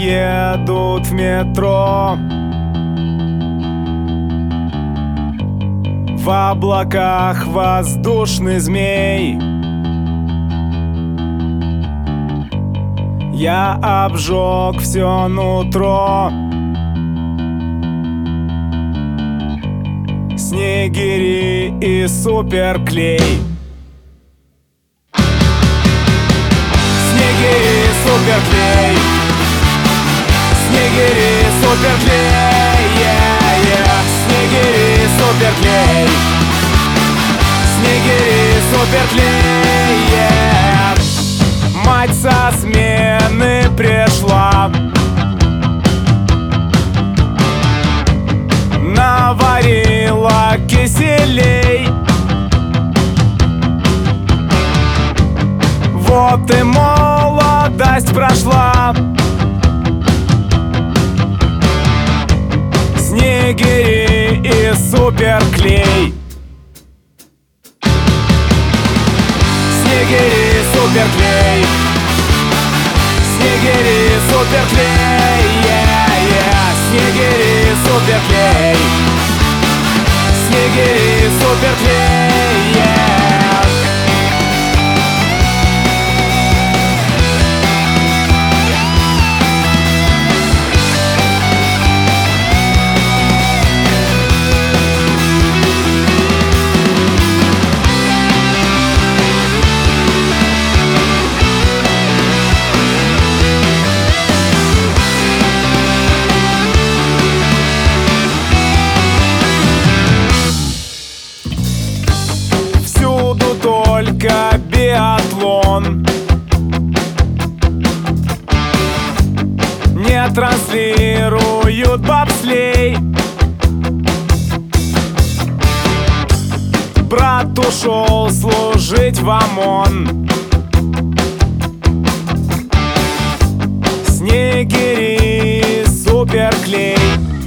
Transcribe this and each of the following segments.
едут в метро. В облаках воздушный змей. Я обжег все нутро. Снегири и суперклей. Снегири, суперклей. Снегири, суперклей. Снегири, суперклей. Снегири, суперклей. Мать со смены пришла, наварила киселей. Вот и молодость прошла. Снегири и суперклей. Снегири, суперклей. Снегири, суперклей. Снегири, суперклей. Снегири, суперклей. Только биатлон. Не транслируют бобслей. Брат ушел служить в ОМОН. Снегири, суперклей.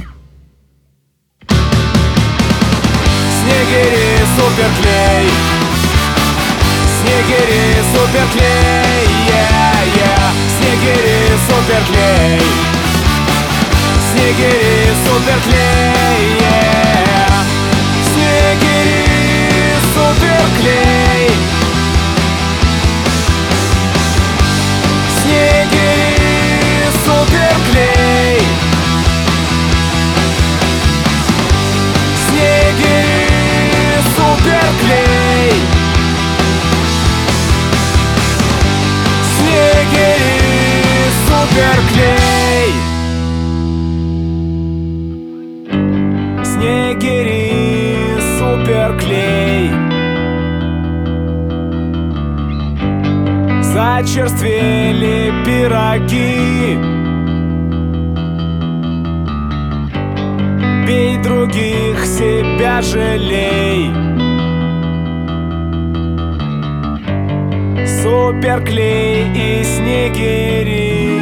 Снегири, суперклей. Снегири, суперклей. Снегири, суперклей. Снегири, суперклей. Снегири, суперклей. Снегири, суперклей. Снегири, суперклей. Снегири, суперклей. Снегири, суперклей. Зачерствели пироги. Бей других, себя жалей. Суперклей и снегири.